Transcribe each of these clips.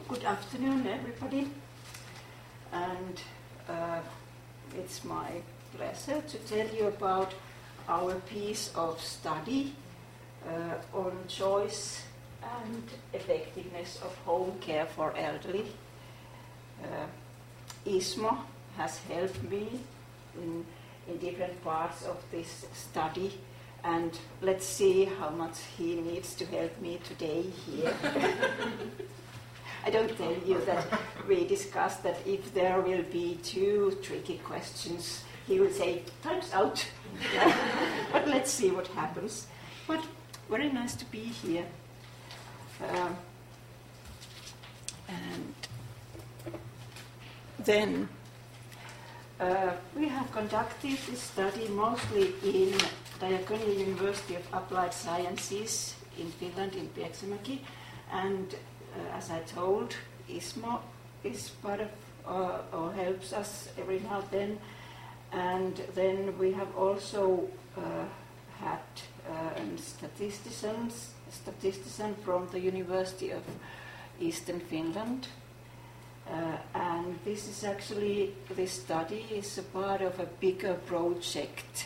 Good afternoon, everybody. And it's my pleasure to tell you about our piece of study on choice and effectiveness of home care for elderly. Ismo has helped me in different parts of this study, and let's see how much he needs to help me today here. I don't tell you that we discussed that if there will be too tricky questions, he will say, time's out. But let's see what happens. But very nice to be here. And then we have conducted this study mostly in Diakonia University of Applied Sciences in Finland, in Pieksämäki, and as I told, Ismo is part of or helps us every now and then. And then we have also had a statistician from the University of Eastern Finland. And this study is a part of a bigger project,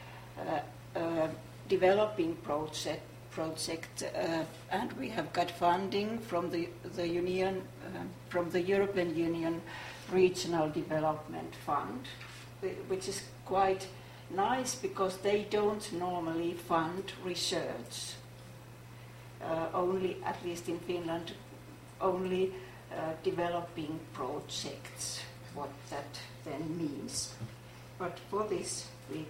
developing project, and we have got funding from the Union, from the European Union Regional Development Fund, which is quite nice because they don't normally fund research. Only, at least in Finland, only developing projects. What that then means. But for this,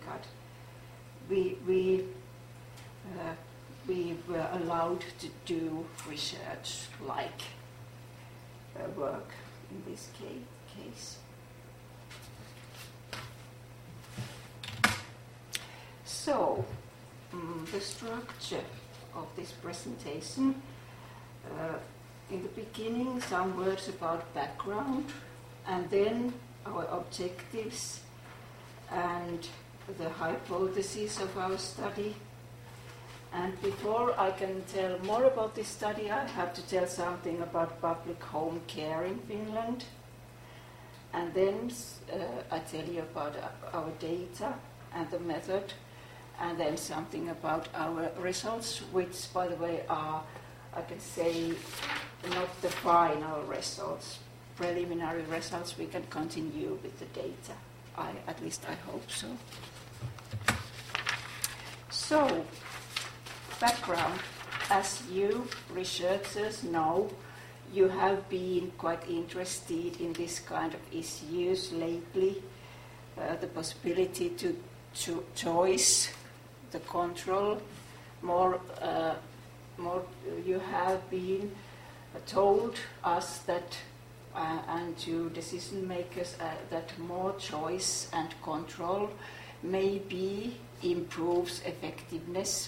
we were allowed to do research like work in this case. So, the structure of this presentation, in the beginning some words about background, and then our objectives and the hypothesis of our study. And before I can tell more about this study, I have to tell something about public home care in Finland. And then I tell you about our data and the method, and then something about our results, which, by the way, are, I can say, not the final results, preliminary results. We can continue with the data. At least I hope so. So, background. As you researchers know, you have been quite interested in this kind of issues lately. The possibility to choice, the control. More you have been told us that, and to decision makers, that more choice and control maybe improves effectiveness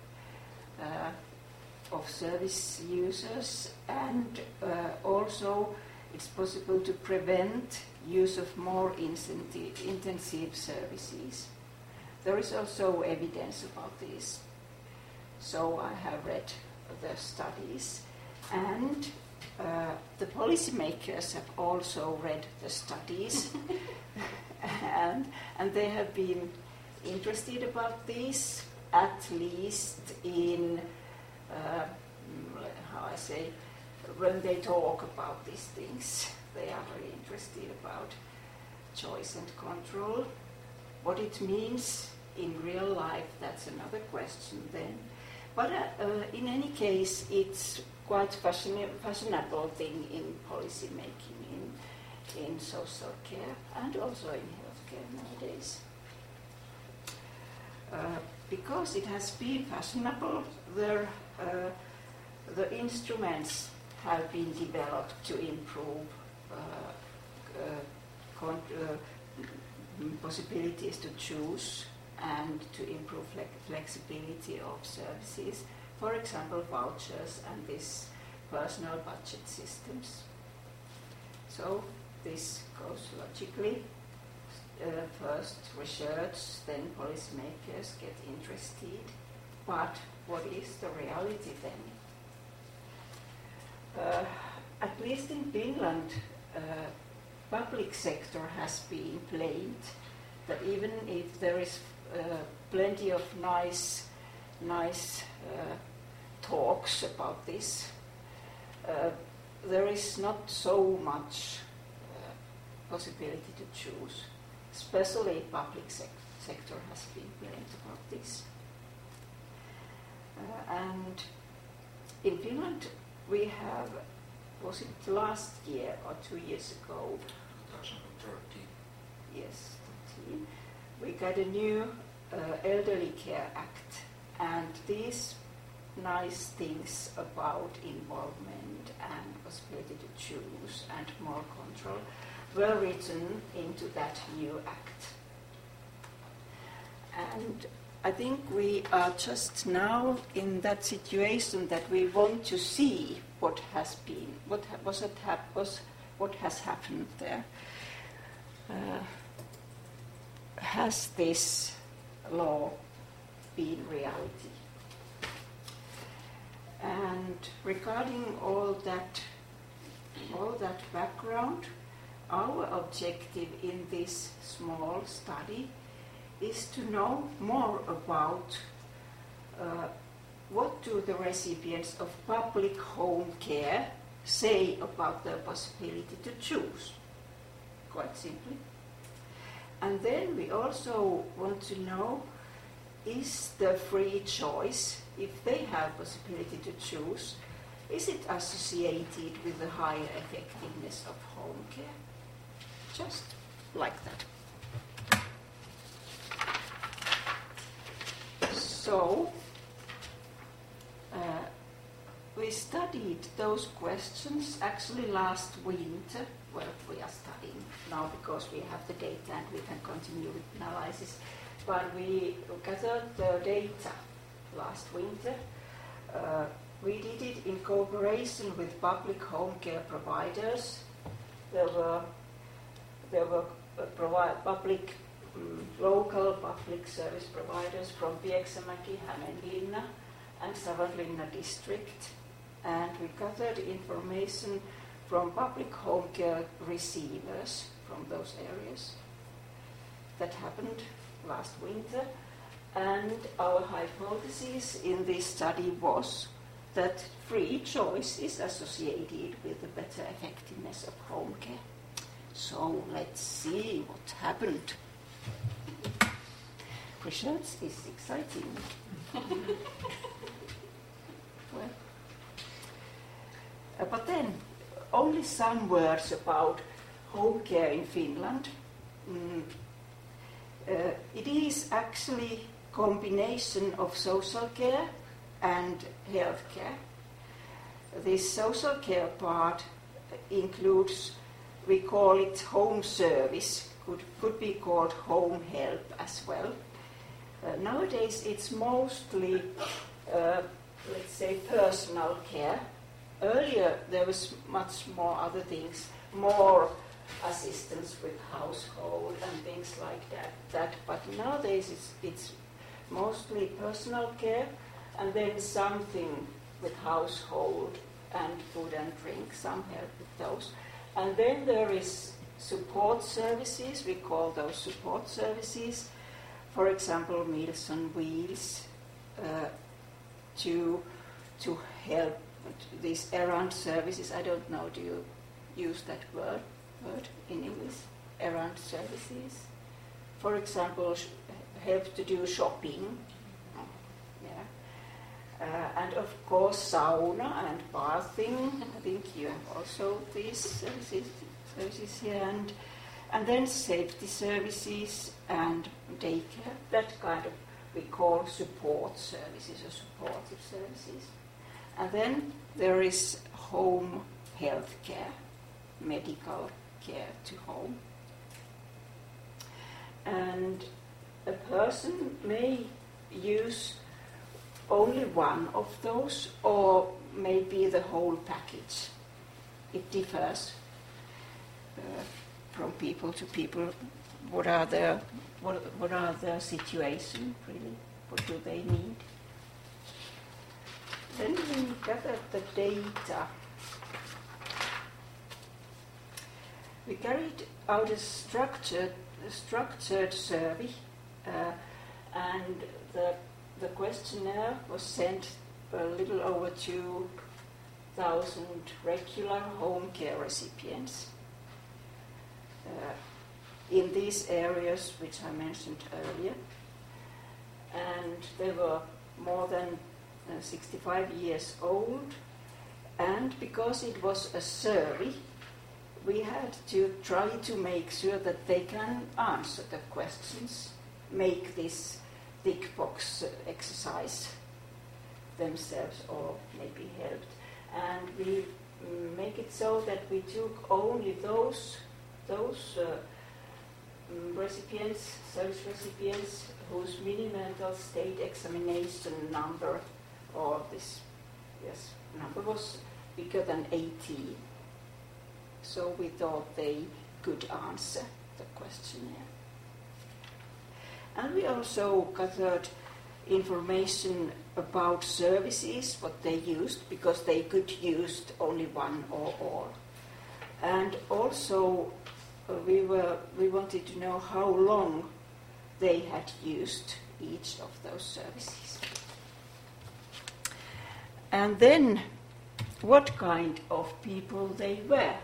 of service users, and also it's possible to prevent use of more intensive services. There is also evidence about this. So I have read the studies, and the policymakers have also read the studies, and they have been interested about this, at least in, when they talk about these things, they are very interested about choice and control. What it means in real life, that's another question then. But in any case, it's quite fashionable thing in policy making, in social care, and also in healthcare nowadays. Because it has been fashionable, the instruments have been developed to improve possibilities to choose and to improve flexibility of services. For example, vouchers and this personal budget systems. So this goes logically. First research, then policymakers get interested. But what is the reality then? at least in Finland, public sector has been blamed. That even if there is plenty of nice talks about this, there is not so much possibility to choose. Especially public sector has been blamed about this. And in Finland we have, was it last year or 2 years ago? 2013. Yes, 13. We got a new Elderly Care Act, and these nice things about involvement and possibility to choose and more control were written into that new act. And I think we are just now in that situation that we want to see what has been, what has happened there. Has this law been reality? And regarding all that background, our objective in this small study is to know more about what do the recipients of public home care say about their possibility to choose, quite simply. And then we also want to know, is the free choice, if they have possibility to choose, is it associated with the higher effectiveness of home care? Just like that. So, we studied those questions actually last winter. Well, we are studying now because we have the data and we can continue with analysis. But we gathered the data last winter. We did it in cooperation with public home care providers. There were local public service providers from Pieksämäki, Hämeenlinna, and Savonlinna district. And we gathered information from public home care receivers from those areas. That happened last winter. And our hypothesis in this study was that free choice is associated with the better effectiveness of home care. So let's see what happened. Research is exciting. Well, but then, only some words about home care in Finland. It is actually combination of social care and health care. This social care part includes, we call it home service, could be called home help as well. Nowadays it's mostly, let's say, personal care. Earlier there was much more other things, more assistance with household and things like that. But nowadays it's mostly personal care and then something with household and food and drink, some help with those. And then there is support services, we call those support services. For example, Meals on Wheels, to help these errand services. I don't know, do you use that word in English? Errand services. For example, help to do shopping. Yeah. And of course, sauna and bathing. I think you have also these services here. And then safety services and daycare. That kind of we call support services or supportive services. And then there is home health care, medical care to home. And a person may use only one of those or maybe the whole package. It differs from people to people. What are their situation really? What do they need? Then we gathered the data we carried out a structured survey, and the questionnaire was sent a little over 2,000 regular home care recipients in these areas which I mentioned earlier. And they were more than 65 years old, and because it was a survey, we had to try to make sure that they can answer the questions, make this tick box exercise themselves or maybe helped. And we make it so that we took only those recipients, service recipients, whose mini-mental state examination number, or this number was bigger than 18. So we thought they could answer the questionnaire. And we also gathered information about services, what they used, because they could use only one or all. And also we wanted to know how long they had used each of those services. And then what kind of people they were.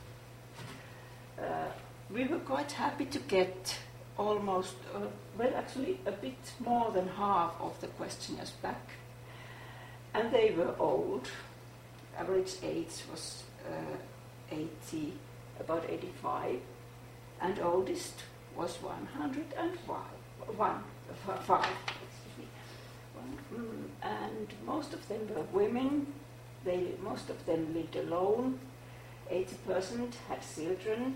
We were quite happy to get almost, actually a bit more than half of the questionnaires back. And they were old. Average age was 80, about 85. And oldest was 105. And most of them were women. Most of them lived alone. 80% had children.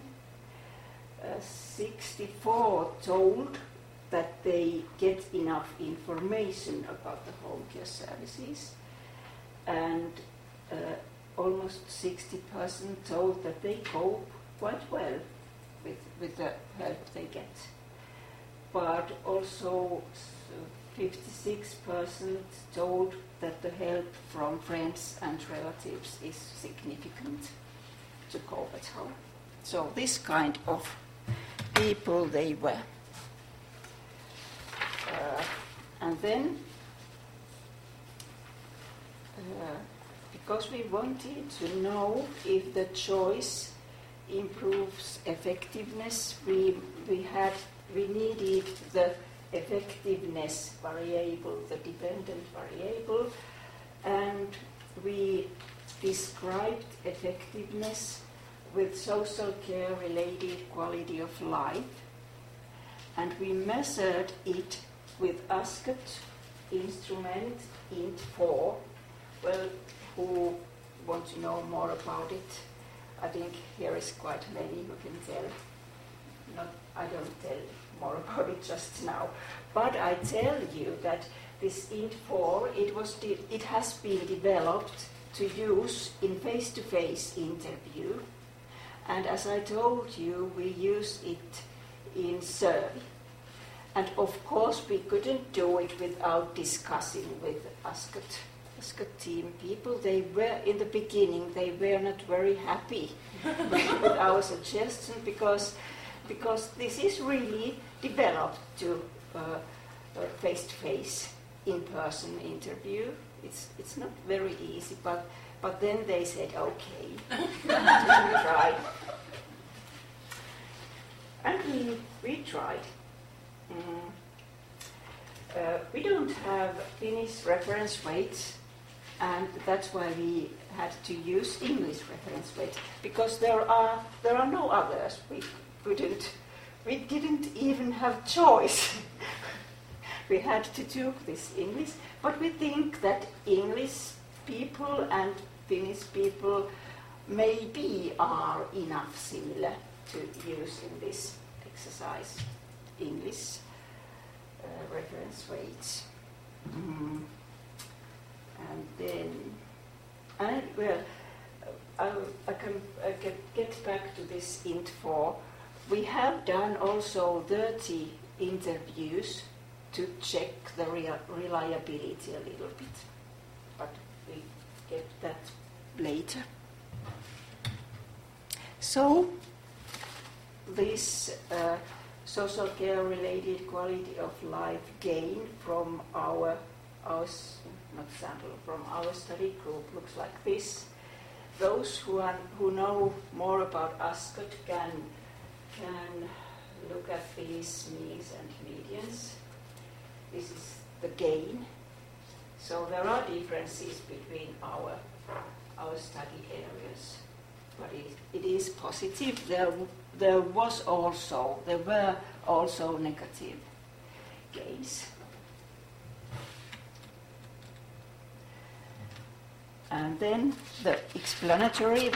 64 told that they get enough information about the home care services, and almost 60% told that they cope quite well with the help they get. But also 56% told that the help from friends and relatives is significant to cope at home. So this kind of people they were. And then, because we wanted to know if the choice improves effectiveness, we needed the effectiveness variable, the dependent variable, and we described effectiveness with social care related quality of life, and we measured it with ASCOT instrument INT4. Well, who want to know more about it? I think here is quite many who can tell. I don't tell more about it just now, but I tell you that this INT4, it has been developed to use in face-to-face interview. And as I told you, we use it in survey. And of course, we couldn't do it without discussing with ASCOT team people. They were, in the beginning, they were not very happy with our suggestion because this is really developed to face-to-face, in-person interview. It's not very easy, but then they said, okay, to try. And we tried. We don't have Finnish reference weights, and that's why we had to use English reference weights, because there are no others. We didn't even have choice. We had to do this English, but we think that English people and Finnish people maybe are enough similar to use in this exercise, English reference weights. And then, I can get back to this INT4. We have done also 30 interviews to check the reliability a little bit, but we get that later. So, this social care related quality of life gain from our from our study group looks like this. Those who know more about Ascot can look at these means and medians. This is the gain. So there are differences between our study areas, but it is positive. There were also negative gains. And then the explanatory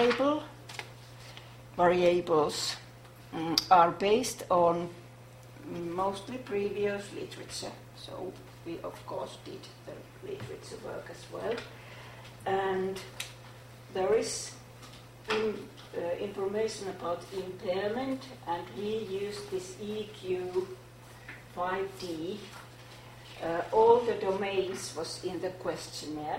variables are based on mostly previous literature. So we of course did the literature work as well. And there is information about impairment, and we used this EQ 5D. All the domains was in the questionnaire.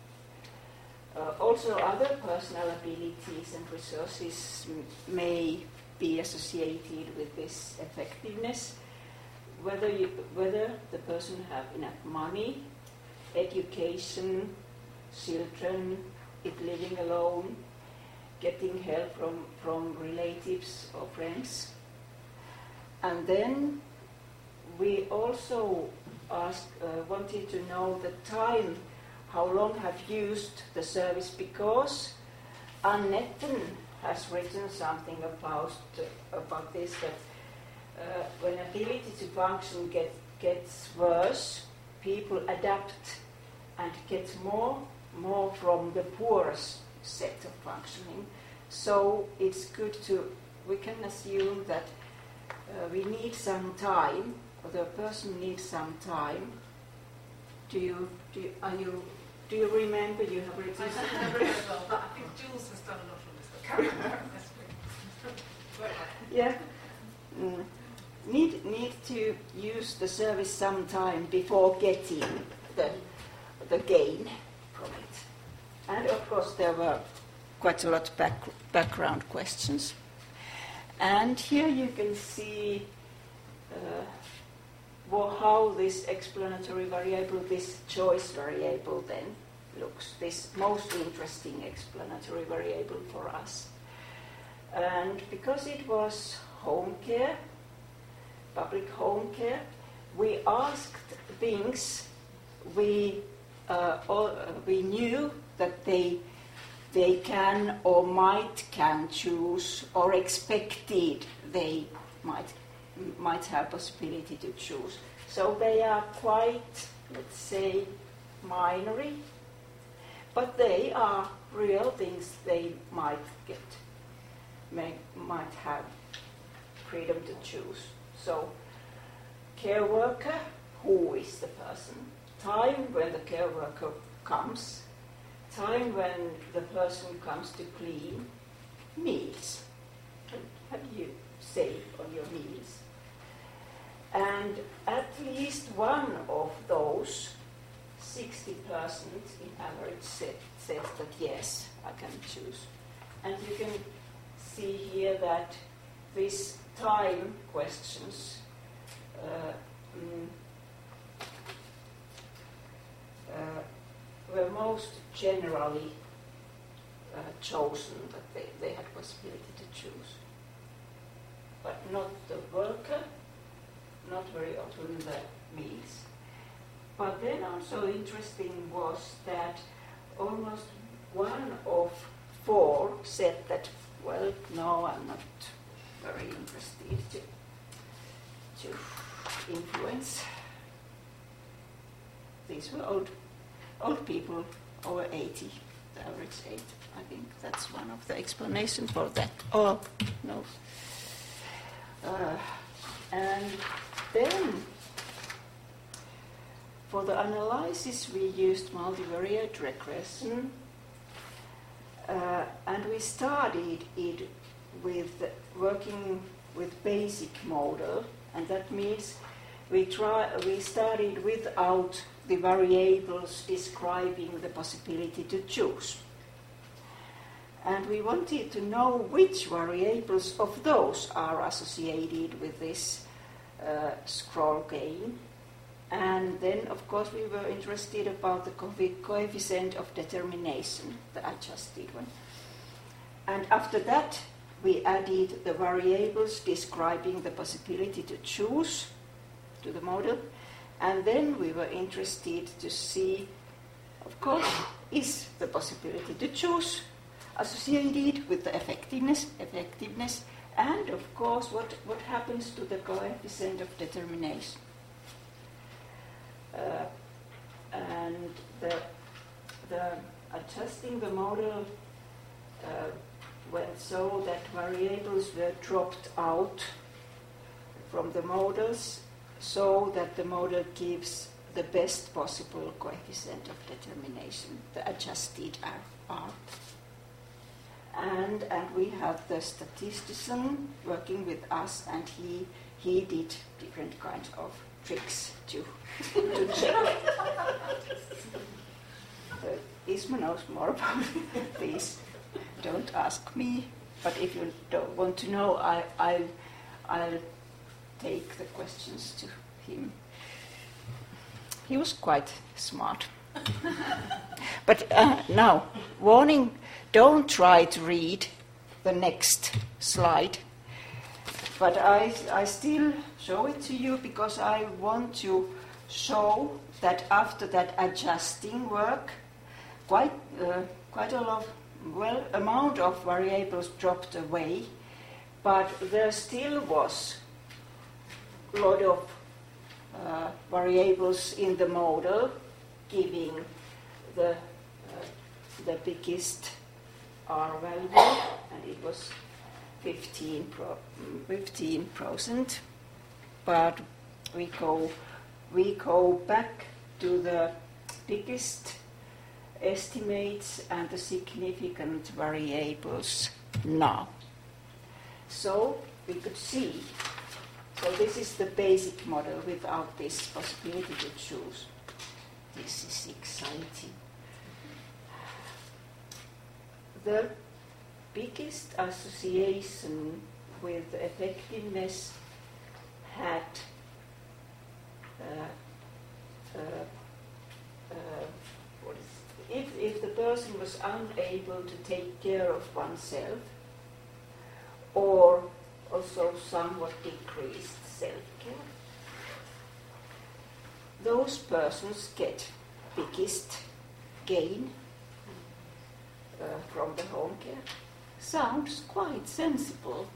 Also other personal abilities and resources may be associated with this effectiveness, whether the person have enough money, education, children, if living alone, getting help from relatives or friends. And then we also wanted to know the time, how long have used the service, because Ann Netten has written something about this, that when ability to function gets worse, people adapt and get more from the poorest set of functioning. So it's good we can assume that we need some time, or the person needs some time. Do you remember? You have written something? I never as well, but I think Jules has done a lot on this. Carry on. Yeah. Need to use the service some time before getting the gain from it. And of course there were quite a lot of background questions. And here you can see how this explanatory variable, this choice variable then looks, this most interesting explanatory variable for us. And because it was home care, public home care, we asked things we knew that they can or can choose, or expected they might have possibility to choose. So they are quite, let's say, minority, but they are real things they might have freedom to choose. So, care worker, who is the person? Time when the care worker comes. Time when the person comes to clean. Meals. Have you say on your meals? And at least one of those 60% in average says that yes, I can choose. And you can see here that these time questions were most generally chosen, that they had possibility to choose. But not the worker, not very often the meals. But then also interesting was that almost 1 of 4 said that, well, no, I'm not very interested to influence. These were old people, over 80, the average age. I think that's one of the explanations for that. Oh, no. And then for the analysis we used multivariate regression, and we started it with working with basic model, and that means we started without the variables describing the possibility to choose. And we wanted to know which variables of those are associated with this scroll gain. And then, of course, we were interested about the coefficient of determination, the adjusted one. And after that, we added the variables describing the possibility to choose to the model. And then we were interested to see, of course, is the possibility to choose associated with the effectiveness, and of course, what happens to the coefficient of determination. And the adjusting the model went so that variables were dropped out from the models so that the model gives the best possible coefficient of determination, the adjusted R. And we had the statistician working with us, and he did different kinds of tricks to check. Isma knows more about these. Don't ask me, but if you don't want to know, I'll take the questions to him. He was quite smart. But now, warning, don't try to read the next slide. But I still show it to you because I want to show that after that adjusting work, quite a lot, amount of variables dropped away, but there still was a lot of variables in the model giving the biggest R value, and it was 15%. But we go back to the biggest estimates and the significant variables now. So we could see. So this is the basic model without this possibility to choose. This is exciting. The biggest association with effectiveness had if the person was unable to take care of oneself, or also somewhat decreased self-care, those persons get biggest gain from the home care. Sounds quite sensible.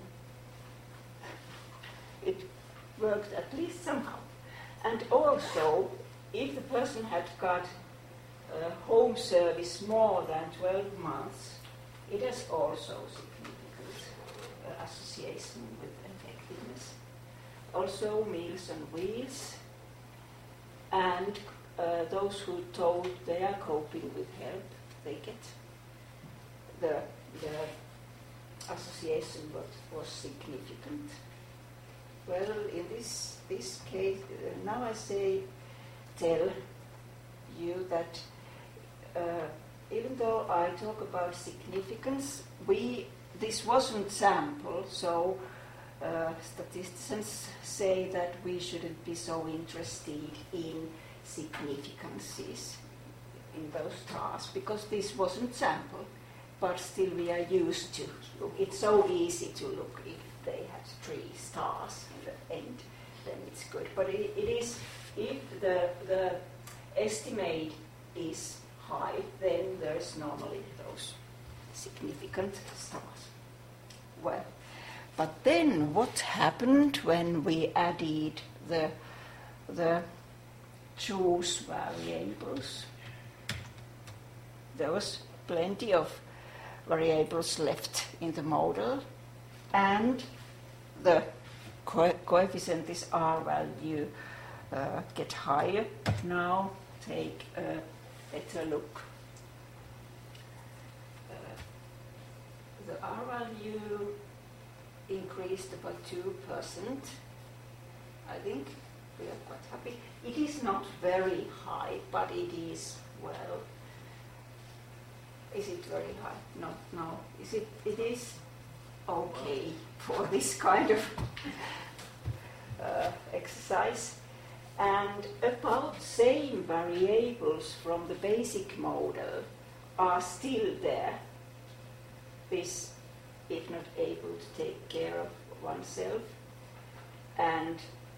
It worked at least somehow. And also, if the person had got home service more than 12 months, it has also significant association with effectiveness. Also, Meals on Wheels, and those who told they are coping with help, they get the association was significant. Well, in this case, now I tell you that even though I talk about significance, this wasn't sample, so statisticians say that we shouldn't be so interested in significances in those stars, because this wasn't sample, but still we are used to look. It's so easy to look if they had 3 stars in the end, then it's good. But it is, if the estimate is high, then there's normally those significant stars. Well, but then what happened when we added the choose variables? There was plenty of variables left in the model, and the coefficient, this R value, get higher. But now take a better look. The R value increased about 2%. I think we are quite happy. It is not very high, but it is, well, Is it very high? No. It is okay for this kind of exercise. And about same variables from the basic model are still there. This, if not able to take care of oneself, and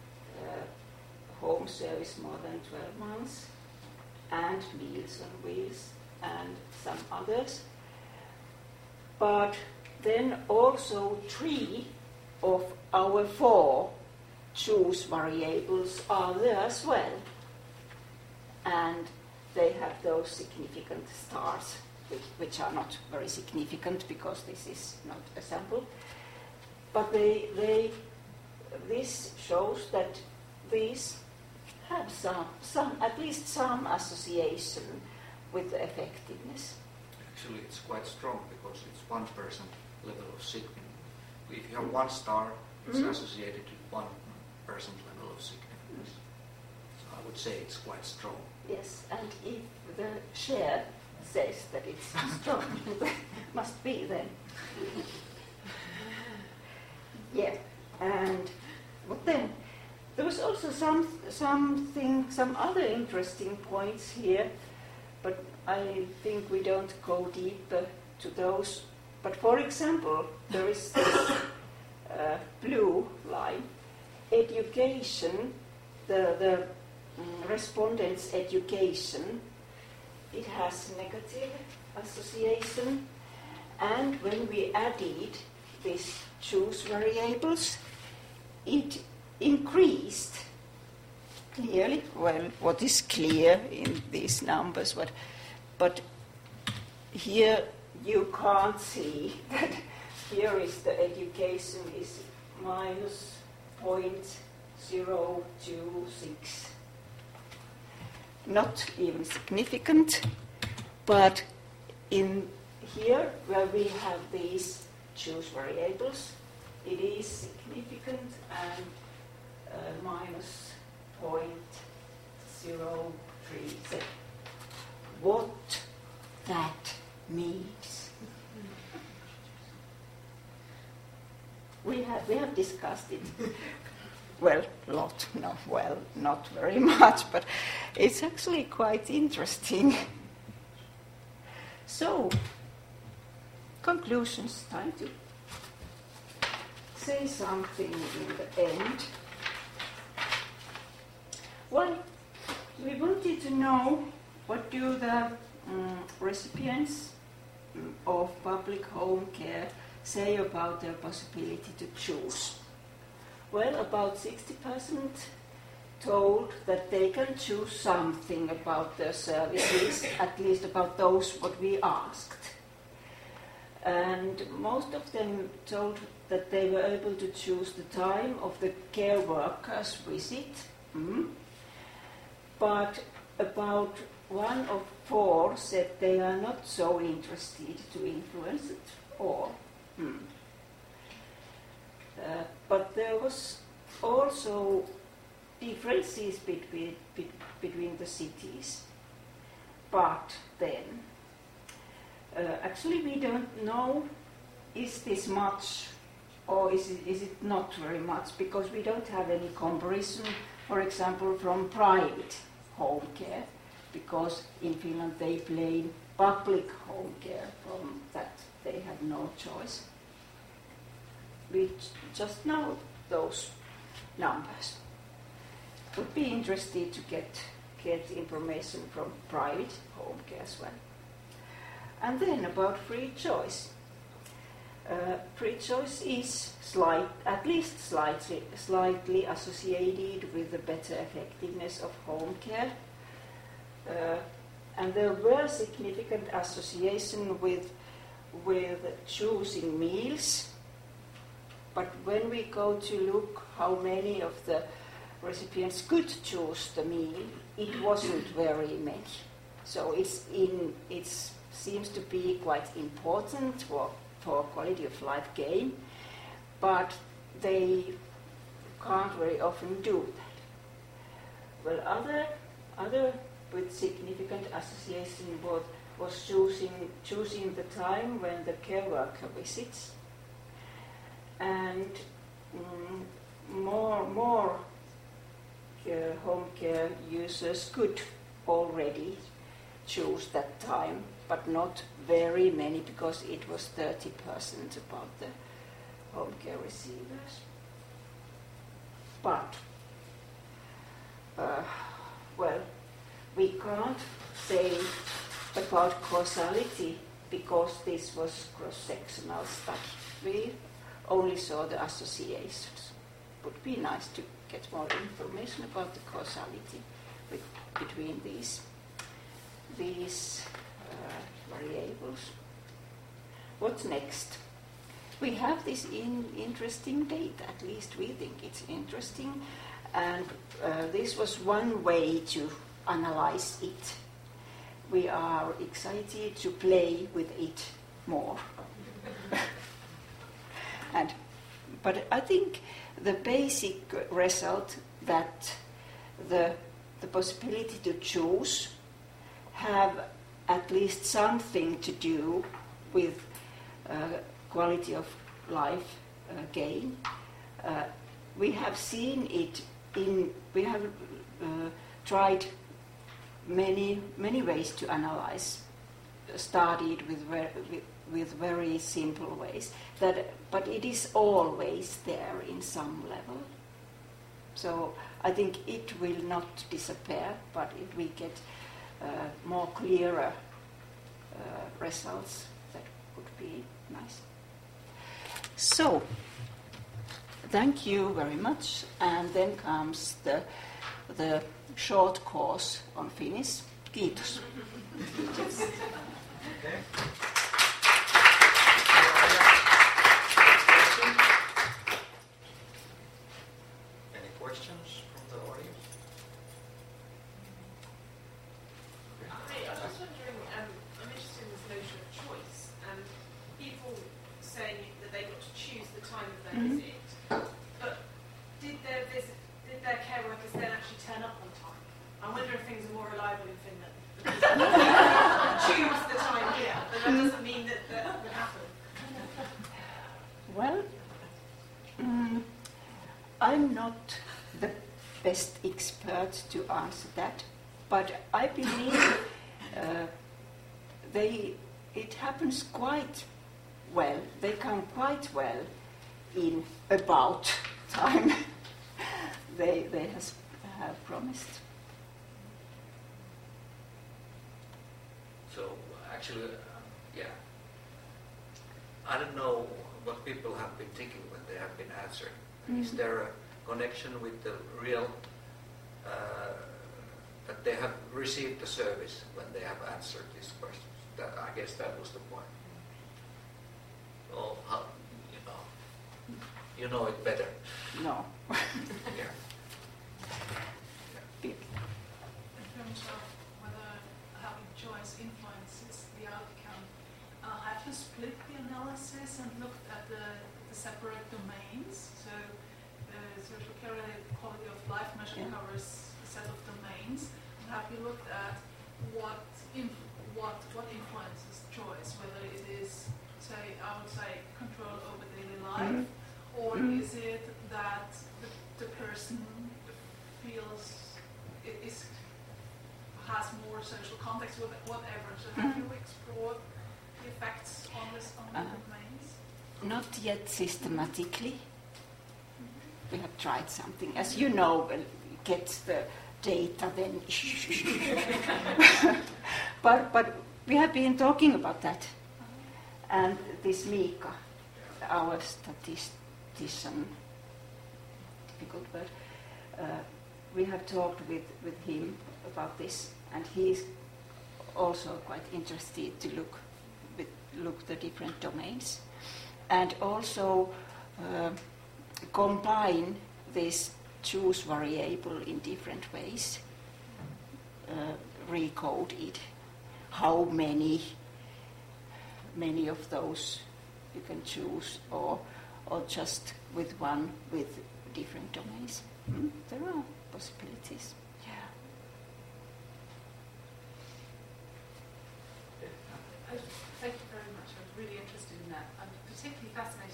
home service more than 12 months, and Meals on Wheels, and some others. But then also 3 of our 4 choose variables are there as well. And they have those significant stars, which are not very significant because this is not a sample. But this shows that these have some, at least some association with the effectiveness. Actually, it's quite strong because it's 1% level of signaling. If you have 1 star, it's associated with 1% level of significance. So I would say it's quite strong. Yes, and if the share says that it's strong, it must be then. Yeah, and but then there was also some other interesting points here, but I think we don't go deeper to those. But for example, there is this blue line, education, the respondent's education. It has negative association, and when we added these choose variables, it increased clearly. Well, what is clear in these numbers, but here you can't see that here is the education is minus 0.026. Not even significant, but in here where we have these choose variables, it is significant and minus 0.03. What that means. We have discussed it. Well, not very much, but it's actually quite interesting. So, conclusions, time to say something in the end. Well, we wanted to know what do the recipients of public home care say about their possibility to choose. Well, about 60% told that they can choose something about their services, at least about those what we asked. And most of them told that they were able to choose the time of the care worker's visit. But about 1 of 4 said they are not so interested to influence it all. But there was also differences between the cities. But then, actually we don't know is this much or is it not very much, because we don't have any comparison, for example, from private home care, because in Finland they blame public home care from that they have no choice. We just know those numbers. Would be interested to get information from private home care as well. And then about free choice. Free choice is at least slightly associated with the better effectiveness of home care. And there were significant association with choosing meals. But when we go to look how many of the recipients could choose the meal, it wasn't very many. So it seems to be quite important for quality of life gain, but they can't very often do that. Well, other with significant association was choosing the time when the care worker visits, and more home care users could already choose that time, but not very many, because it was 30% about the home care receivers. But, well, we can't say about causality because this was cross-sectional study. We only saw the associations. Would be nice to get more information about the causality between these variables. What's next? We have this interesting data, at least we think it's interesting, and this was one way to analyze it. We are excited to play with it more. But I think the basic result that the possibility to choose have at least something to do with quality of life gain. We have seen it we have tried many ways to analyze, started with very simple ways, but it is always there in some level. So I think it will not disappear, but if we get more clearer results, that would be nice. So, thank you very much, and then comes the short course on Finnish. Kiitos. Okay. Any questions from the audience? Hi, I was just wondering, I'm interested in this notion of choice, and people saying that they got to choose the time of their visit, but did their care workers then actually turn up on time? I wonder if things are more reliable in Finland. Choose the time here, but that doesn't mean that would happen. Well, I'm not the best expert to answer that, but I believe it happens quite well. They come quite well in about time they have promised. So actually, yeah, I don't know what people have been thinking when they have been answering. Is there a connection with the real, that they have received the service when they have answered these questions? I guess that was the point. Or how, you know it better. No. Yeah. Big. In terms of whether having choice influences the outcome, have you split the analysis and looked at the separate domains? So social care quality of life measure covers a set of domains. And have you looked at what influences choice, whether it is, say, I would say, control over daily life, or is it that the person feels has more social context, whatever. So have you explored the effects on the domains? Not yet systematically. We have tried something. As you know, get the data then. But we have been talking about that. And this Mika, our statistician, difficult word, we have talked with him about this, and he's also quite interested to look the different domains, and also combine this choose variable in different ways, recode it, how many of those you can choose, or just with one with different domains. There are possibilities. Yeah.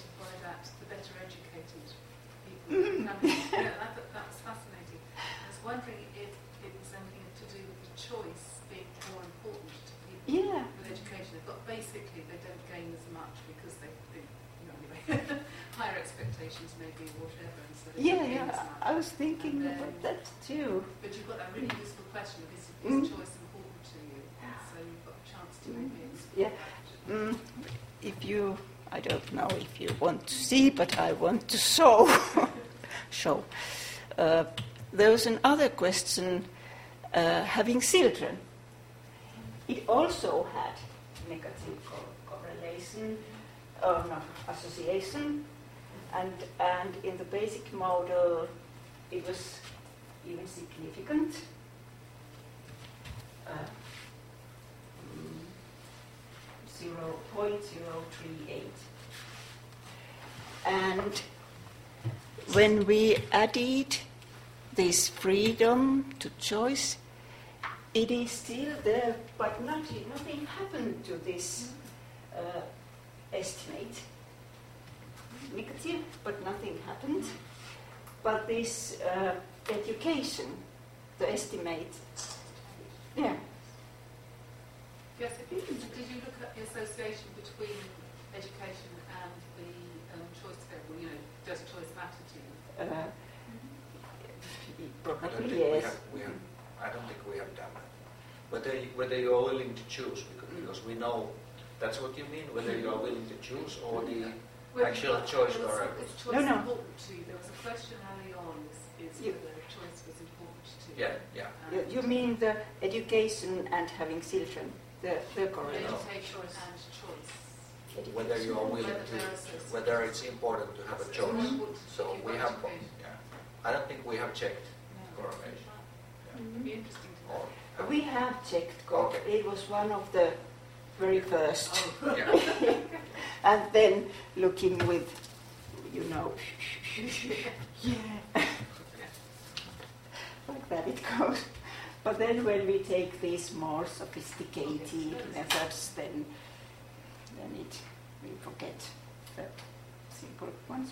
fascinated by that, the better educated people. That's fascinating. I was wondering if it was anything to do with the choice being more important to people with education. But basically, they don't gain as much because they anyway, higher expectations maybe or whatever. And so they don't gain as much. I was thinking about that too. But you've got that really useful question, is choice important to you? So you've got a chance to maybe explore that. If you, I don't know if you want to see, but I want to show. There was another question, having children. It also had negative correlation, association, and in the basic model it was even significant. 0.038. And when we added this freedom to choice, it is still there, but nothing happened to this estimate. Negative, but nothing happened. But this education, the estimate, Yes, did you look at the association between education and the choice variable? Does choice matter to you? Probably yes. I don't think we have done that. Whether you are willing to choose, because we know that's what you mean. Whether you are willing to choose or the actual choice variable. Is choice important to you? There was a question early on: is whether choice was important to you? Yeah. You mean the education and having children? The correlation. Education and choice. Whether you are willing to, whether it's important to have a choice. So we have, I don't think we have checked correlation. It'd be interesting to know. We have checked. It was one of the very first. And then looking with, like that it goes. But then when we take these more sophisticated methods, then we forget the simple ones.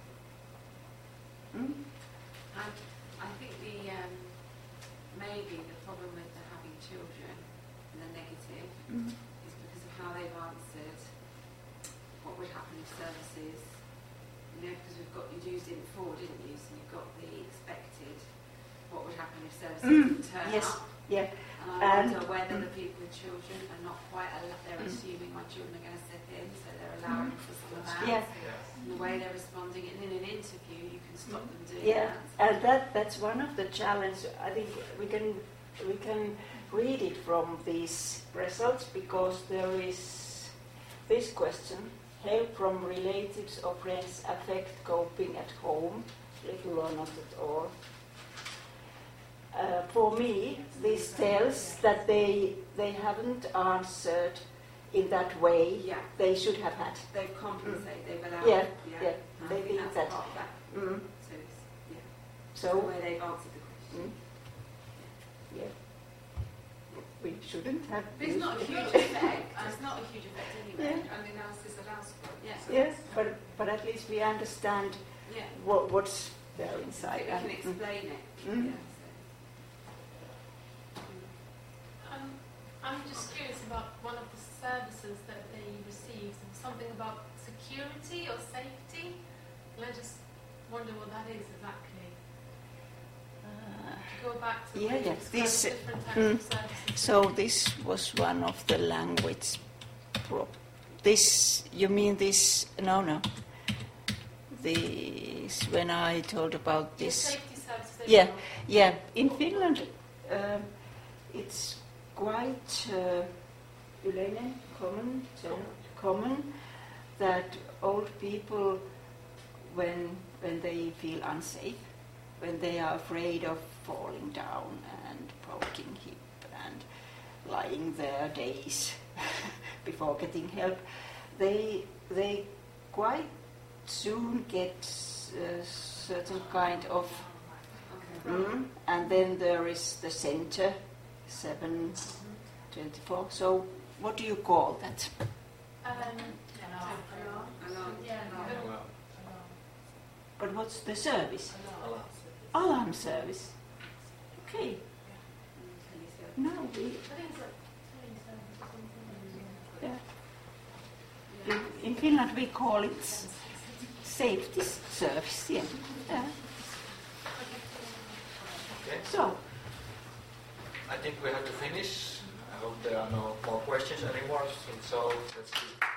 I think maybe the problem with the having children and the negative is because of how they've answered what would happen if services, because you used it before, didn't you? So you've got the expected, what would happen if services didn't turn up. Yeah. And I wonder whether the people with children are not quite, they're assuming my children are going to step in, so they're allowing for some of that. Yeah. And the way they're responding, and in an interview you can stop them doing that. And that's one of the challenges. I think we can read it from these results, because there is this question: help from relatives or friends affect coping at home, little or not at all. For me, this tells that they haven't answered in that way they should have had. They compensate, they've allowed. They think that's that. part of that. So the way they've answered the question. We shouldn't have. But it's not a huge effect. It's not a huge effect anyway. And the analysis allows for it. Yes, but at least we understand what's there inside. We can explain it. I'm just curious about one of the services that they received, something about security or safety, and I just wonder what that is exactly. To go back to this different types of services. So this was one of the language. This, you mean this? No. This, when I told about this. Safety services. In Finland, it's quite common that old people, when they feel unsafe, when they are afraid of falling down and broken hip and lying there days before getting help, they quite soon get certain kind of and then there is the center 724. So what do you call that? Alarm. what's the service? Alarm. Alarm service. Okay. Now we. I think it's like police service or something. Yeah. In Finland we call it safety service. Yeah. Okay. So. I think we have to finish. I hope there are no more questions anymore. So let's see.